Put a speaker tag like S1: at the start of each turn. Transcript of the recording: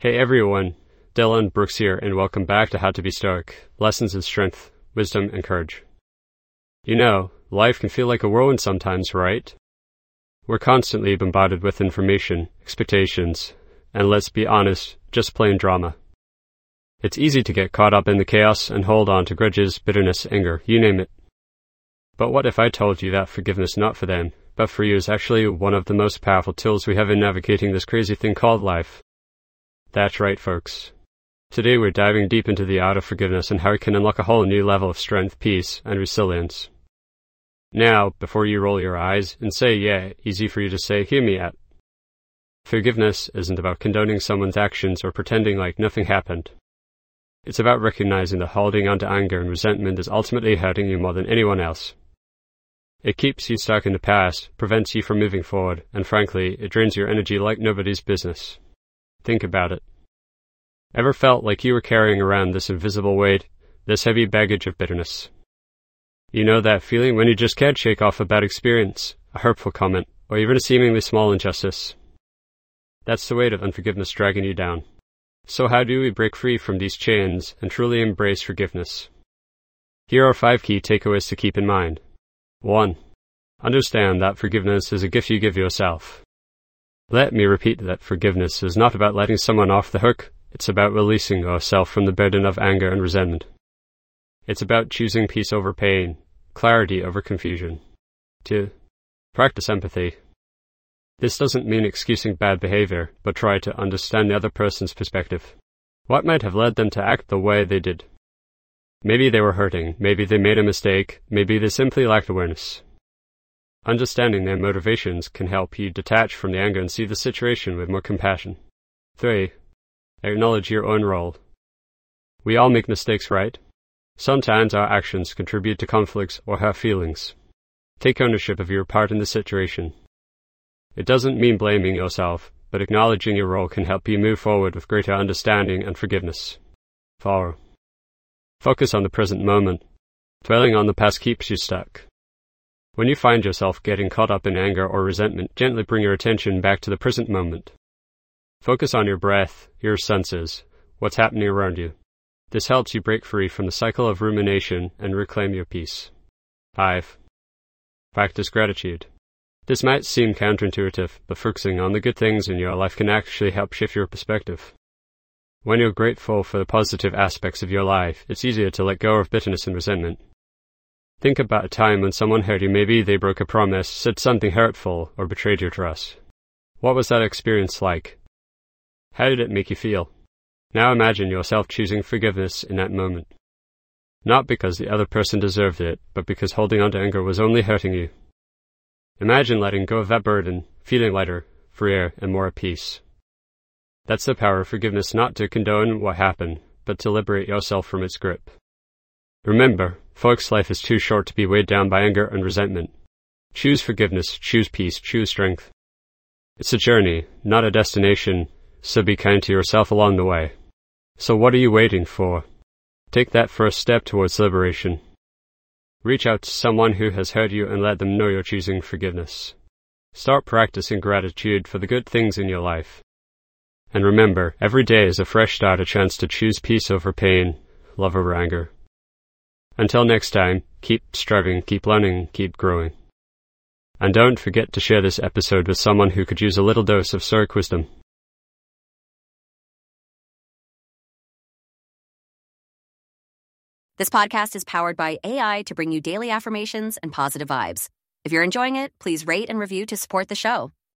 S1: Hey everyone, Dylan Brooks here, and welcome back to How to Be Stoic, Lessons in Strength, Wisdom, and Courage. You know, life can feel like a whirlwind sometimes, right? We're constantly bombarded with information, expectations, and let's be honest, just plain drama. It's easy to get caught up in the chaos and hold on to grudges, bitterness, anger, you name it. But what if I told you that forgiveness not for them, but for you is actually one of the most powerful tools we have in navigating this crazy thing called life? That's right, folks. Today we're diving deep into the art of forgiveness and how it can unlock a whole new level of strength, peace, and resilience. Now, before you roll your eyes and say, yeah, easy for you to say, hear me out. Forgiveness isn't about condoning someone's actions or pretending like nothing happened. It's about recognizing that holding on to anger and resentment is ultimately hurting you more than anyone else. It keeps you stuck in the past, prevents you from moving forward, and frankly, it drains your energy like nobody's business. Think about it. Ever felt like you were carrying around this invisible weight, this heavy baggage of bitterness? You know that feeling when you just can't shake off a bad experience, a hurtful comment, or even a seemingly small injustice? That's the weight of unforgiveness dragging you down. So how do we break free from these chains and truly embrace forgiveness? Here are 5 key takeaways to keep in mind. 1. Understand that forgiveness is a gift you give yourself. Let me repeat that forgiveness is not about letting someone off the hook, it's about releasing yourself from the burden of anger and resentment. It's about choosing peace over pain, clarity over confusion. 2. Practice empathy. This doesn't mean excusing bad behavior, but try to understand the other person's perspective. What might have led them to act the way they did? Maybe they were hurting, maybe they made a mistake, maybe they simply lacked awareness. Understanding their motivations can help you detach from the anger and see the situation with more compassion. 3. Acknowledge your own role. We all make mistakes, right? Sometimes our actions contribute to conflicts or hurt feelings. Take ownership of your part in the situation. It doesn't mean blaming yourself, but acknowledging your role can help you move forward with greater understanding and forgiveness. 4. Focus on the present moment. Dwelling on the past keeps you stuck. When you find yourself getting caught up in anger or resentment, gently bring your attention back to the present moment. Focus on your breath, your senses, what's happening around you. This helps you break free from the cycle of rumination and reclaim your peace. 5. Practice gratitude. This might seem counterintuitive, but focusing on the good things in your life can actually help shift your perspective. When you're grateful for the positive aspects of your life, it's easier to let go of bitterness and resentment. Think about a time when someone hurt you. Maybe they broke a promise, said something hurtful, or betrayed your trust. What was that experience like? How did it make you feel? Now imagine yourself choosing forgiveness in that moment. Not because the other person deserved it, but because holding on to anger was only hurting you. Imagine letting go of that burden, feeling lighter, freer, and more at peace. That's the power of forgiveness, not to condone what happened, but to liberate yourself from its grip. Remember, folks, life is too short to be weighed down by anger and resentment. Choose forgiveness, choose peace, choose strength. It's a journey, not a destination, so be kind to yourself along the way. So what are you waiting for? Take that first step towards liberation. Reach out to someone who has hurt you and let them know you're choosing forgiveness. Start practicing gratitude for the good things in your life. And remember, every day is a fresh start, a chance to choose peace over pain, love over anger. Until next time, keep striving, keep learning, keep growing. And don't forget to share this episode with someone who could use a little dose of Stoic wisdom.
S2: This podcast is powered by AI to bring you daily affirmations and positive vibes. If you're enjoying it, please rate and review to support the show.